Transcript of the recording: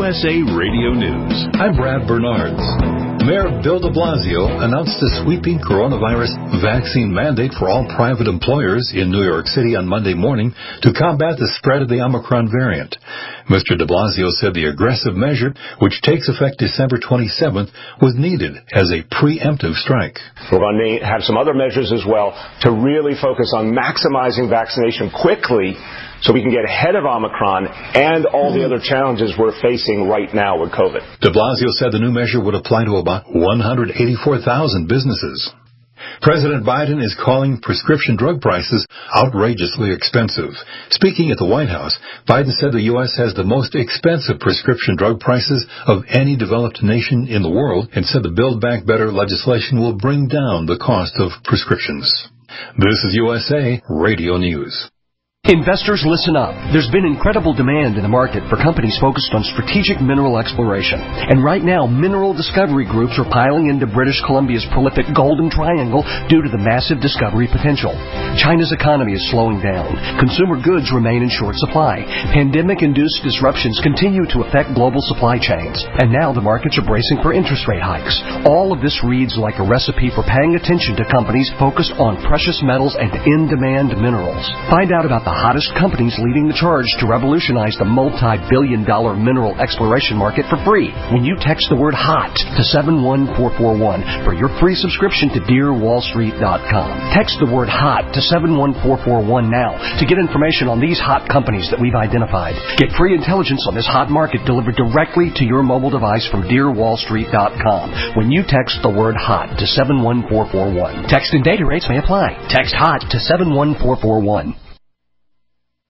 USA Radio News. I'm Brad Bernards. Mayor Bill de Blasio announced a sweeping coronavirus vaccine mandate for all private employers in New York City on Monday morning to combat the spread of the Omicron variant. Mr. de Blasio said the aggressive measure, which takes effect December 27th, was needed as a preemptive strike. We're going to have some other measures as well to really focus on maximizing vaccination quickly so we can get ahead of Omicron and all the other challenges we're facing right now with COVID. De Blasio said the new measure would apply to about 184,000 businesses. President Biden is calling prescription drug prices outrageously expensive. Speaking at the White House, Biden said the U.S. has the most expensive prescription drug prices of any developed nation in the world and said the Build Back Better legislation will bring down the cost of prescriptions. This is USA Radio News. Investors, listen up. There's been incredible demand in the market for companies focused on strategic mineral exploration. And right now, mineral discovery groups are piling into British Columbia's prolific Golden Triangle due to the massive discovery potential. China's economy is slowing down. Consumer goods remain in short supply. Pandemic-induced disruptions continue to affect global supply chains. And now the markets are bracing for interest rate hikes. All of this reads like a recipe for paying attention to companies focused on precious metals and in-demand minerals. Find out about the hottest companies leading the charge to revolutionize the multi-billion-dollar mineral exploration market for free when you text the word HOT to 71441 for your free subscription to DearWallStreet.com. Text the word HOT to 71441 now to get information on these hot companies that we've identified. Get free intelligence on this hot market delivered directly to your mobile device from DearWallStreet.com when you text the word HOT to 71441. Text and data rates may apply. Text HOT to 71441.